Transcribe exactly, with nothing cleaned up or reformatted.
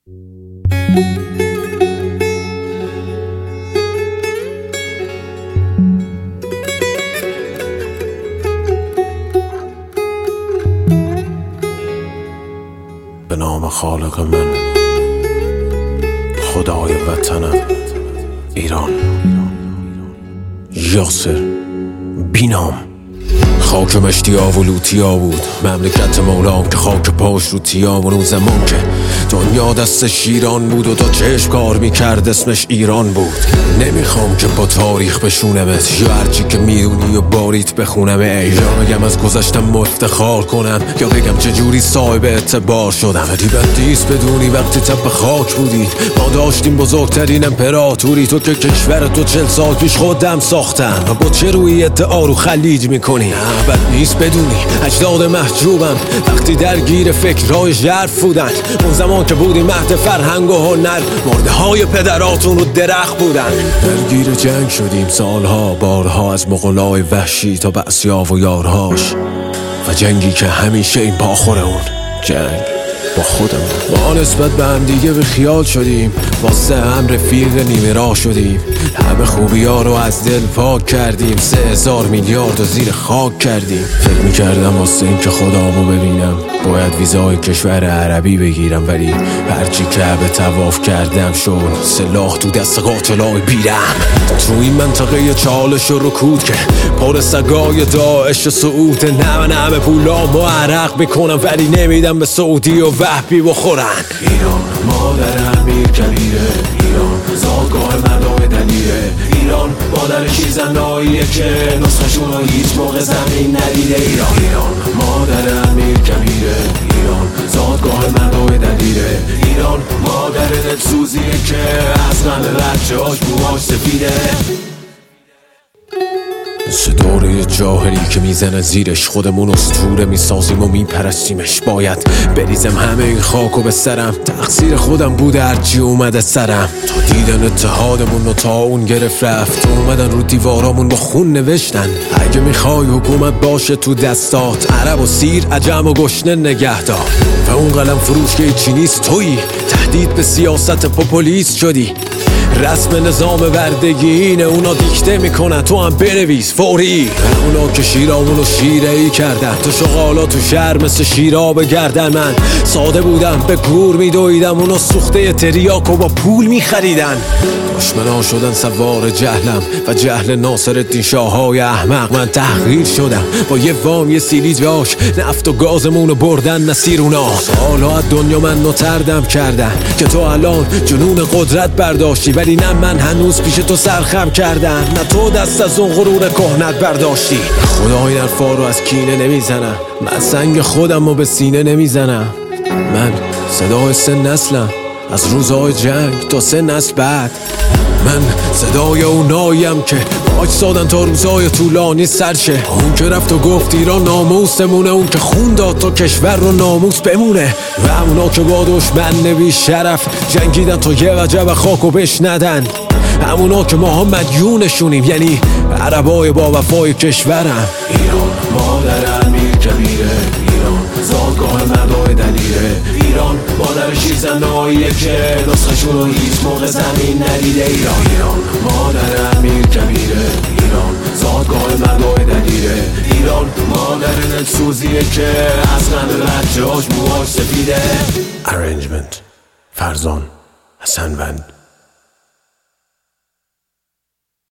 به نام خالق من، خدای وطنم ایران. یاسر بینام. خاک مشتیا و لوتیا بود مملکت مولام که خاک پاش رو تیام. اون زمان که دنیا دست شیران بود و تا چشم کار میکرد اسمش ایران بود. نمیخوام که با تاریخ بشونمت یا هرچی که میدونی و باریت بخونم، یا بگم از گذشتم مفتخار کنم یا بگم چجوری صاحب اعتبار شدم. ولی بد نیست بدونی وقتی تب خاک بودی ما داشتیم بزرگترین امپراتوری. تو که کشور تو چل سال پیش خودم ساختم و با چه روی ادعا رو خلیج میکنی؟ نه بد نیست بدونی اجداد محجوبم وقتی درگیر فکرهای ژرف بودن. اون زمان که بودی مهد فرهنگ و هنر مرده های پدراتون رو درخت بودن. درگیر جنگ شدیم سالها بارها، از مغولای وحشی تا بعثیا و یارهاش، و جنگی که همیشه این پاخور اون جنگ با خودمون. ما نسبت به هم دیگه به خیال شدیم، واسه هم رفیق نیمه راه شدیم. همه خوبی ها رو از دل پاک کردیم، سه هزار میلیارد و زیر خاک کردیم. فکر میکردم واسه این که خدامو ببینم باید ویزای کشور عربی بگیرم، ولی هرچی که به طواف کردم شد سلاح تو دست قاتلای بیرم. تو این منطقه چالش و رکود که پر سگای داعش و سعود، نه نه به پولام و عرق میکنم ولی نمیدم به سعودی و وحبی بخورن. ایران مادر امیر کبیره، ایران زادگاه مردای دلیره، ایران مادر شیرزناییه که نسخشون رو هیچ موقع زمین ندیده. ایران ایران مادر امیر کبیره، ایران زادگاه مردای دلیره، ایران مادر دلسوزیه که از غم بچه هاش بوهاش سفیده. دوره جاهلی که میزنه زیرش خودمون اسطوره میسازیم و میپرستیمش. باید بریزم همه این خاکو به سرم، تقصیر خودم بوده هرچی اومده سرم. تا دیدن اتحادمون و تا اون گرفت رفت اومدن رو دیوارامون با خون نوشتن اگه میخوای حکومت باشه تو دستات عرب و سیر عجم و گشنه نگهدار. و اون قلم فروش که هیچی نیست تویی، تهدید به سیاست پوپولیست شدی. رسم نظام بردگی اینه اونا دیکته میکنن تو هم بنویس فوری. اونا که شیرامونو شیره ای کردن تو شغالا تو شهر مثل شیرا بگردن. من ساده بودم به گور میدویدم اونا سوخته تریاکو با پول میخریدن. دشمنا شدن سوار جهلم و جهل ناصرالدین شاههای احمق. من تحقیر شدم با یه وام یه سیلی جاش نفت و گازمونو بردن مسیر اونا. سالها از دنیا من نتردم کردن که تو الان جنون قدرت برداشتی، ولی نه من هنوز پیش تو سرخم کردم، نه تو دست از اون غرور کهنت برداشتی. خدا این حرفا رو از کینه نمیزنم، من سنگ خودم رو به سینه نمیزنم. من صدای سه نسلم از روزهای جنگ تا سه نسل بعد. من صدای اوناییم که باج سادن تا روزای طولانی سرشه. اون که رفت و گفت ایران ناموسمونه، اون که خون داد تا کشور رو ناموس بمونه. و همونا که با دشمن نبی شرف جنگیدن تا یه وجب خاکو بشندن. همونا که ماها مدیونشونیم، یعنی عربای با وفای کشورم. ایران مادر امیر کبیره، ایران زادگاه مردای دلیره، ایران مادر شیرزناییه که نسخشون رو هیچ موقع زمین ندیده. ایران ایران مادر امیر کبیره، ایران زادگاه مردای دلیره، ایران مادر دلسوزیه که از غم بچه هاش بوهاش سفیده. Arrangement فرزان حسنوند.